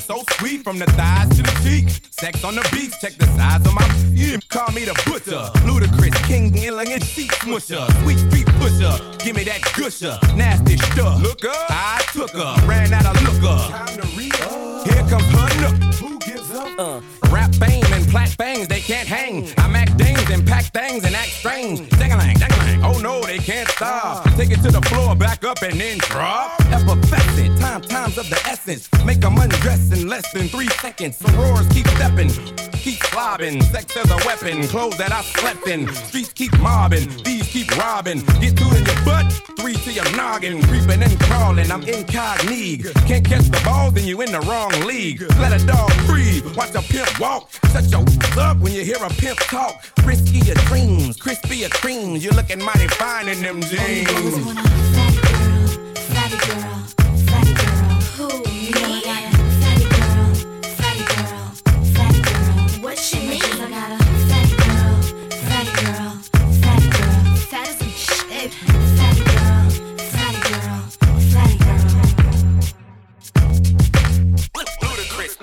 so sweet from the thighs to the cheek. Sex on the beach, check the size of my yeah. Call me the butcher, Ludacris, King, elegant seat smusher, sweet street pusher. Give me that gusher, nasty stuff. Look up, I took her, ran out of looker. Time to re-up. Here comes her nook. Who gives up? Rap fame and plat bangs, they can't hang. I mac dings and pack things and act strange. Dang-a-lang, dang-a-lang. Oh no, they can't stop. Take it to the floor, back up and then drop. Effervescent, times of the essence. Make them undress in less than 3 seconds. Sorors keep stepping, keep slobbing. Sex as a weapon, clothes that I slept in. Streets keep mobbing, thieves keep robbing. Get 2 in your butt, 3 to your noggin. Creeping and crawling, I'm incognito. Can't catch the ball, then you in the wrong league. Let a dog breathe, watch a pimp walk. Shut your up when you hear a pimp talk. Riskier dreams, crispier creams. You're looking mighty fine in them jeans. Fatty girl, fatty girl, who me? Fatty girl, fatty girl, fatty girl. What she mean? I got a fatty girl, fatty girl, fatty girl. Fat as some shit. Fatty girl, fatty girl, fatty girl. Ludacris,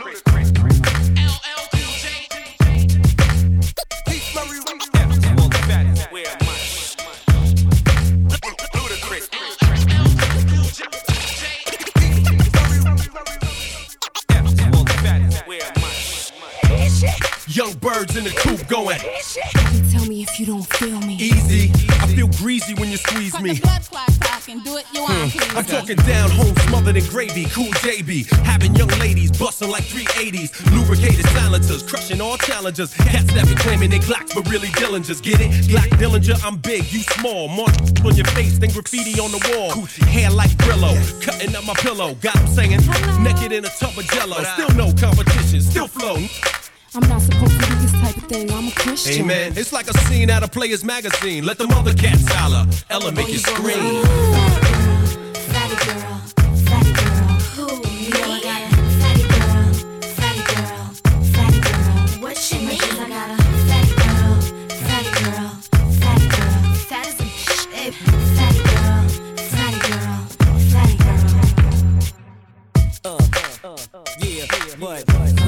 Young birds in the coop going. Tell me if you don't feel me. Easy, I feel greasy when you squeeze me. Blood clot talking, do it you want, please. I'm talking down home, smothered in gravy, cool JB. Having young ladies busting like 380s. Lubricated silencers, crushing all challengers. Cats that be claiming they Glocks, but really Dillingers. Get it? Glock Dillinger, I'm big, you small. More on your face than graffiti on the wall. Hair like Brillo, cutting up my pillow. Got them singing, naked in a tub of jello. Still no competition, still flow. I'm not supposed to do this type of thing, I'm a Christian. Hey man, it's like a scene out of Players Magazine. Let them other cats holler, Ella make you scream. Fatty girl, fatty girl, who me? Fatty girl, fatty girl, fatty girl. What she mean? I got a fatty girl, fatty girl, fatty girl. Fat as some shit. Fatty girl, fatty girl, fatty girl. Yeah, what?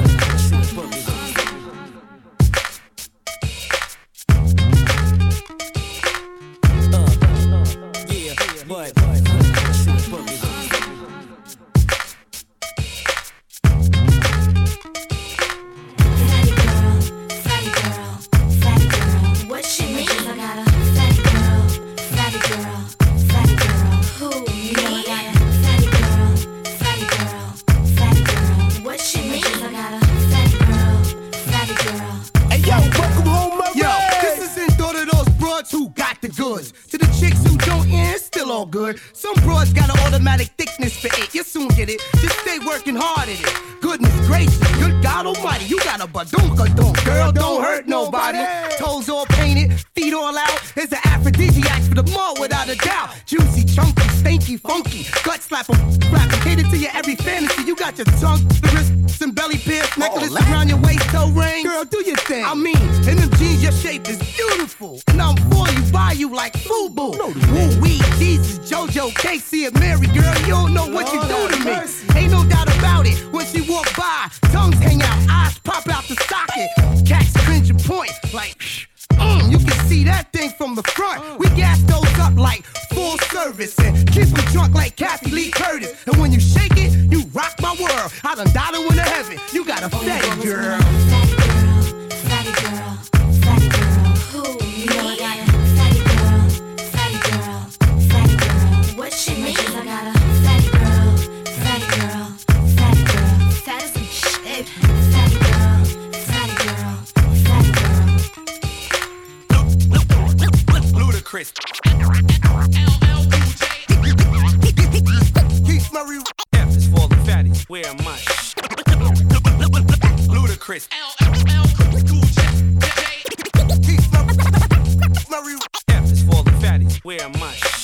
To the chicks who don't, yeah, it's still all good. Some broads got an automatic thickness for it. You'll soon get it. Just stay working hard at it. Goodness gracious, good God almighty, you got a badunka-dunk. Girl, don't hurt nobody. Toes all painted, feet all out. It's an aphrodisiac for the mall without a doubt. Juicy, chunky, stanky, funky. Gut slap 'em, cater to your every fantasy. You got your tongue, the wrists, and belly pierced, necklace around your waist, toe ring. Girl, do your thing. I mean, in them jeans, your shape is beautiful. And I'm for you, buy you like FUBU. Woo-wee, Jesus, JoJo, Casey, and Mary, girl, you don't know what you do to me. Ain't no doubt about it. When she walk by, tongues hang out, eyes pop out the socket. Cats cringe and point like, you can see that thing from the front. We gas those up like full service and keep them drunk like Kathy Lee Curtis. And when you shake it, you rock my world. I done died in heaven. You got a fatty girl. Fatty girl, fatty girl, fatty girl. Who me? Fatty girl, fatty girl, fatty girl. What she mean? I got a fatty girl, fatty girl, fatty girl. Fat as some shit. Fatty girl, fatty girl, fatty girl. Ludacris. Keith Murray. F is for the fatties. Where am I? Ludacris. Keith Murray. F is for the fatties. Where am I?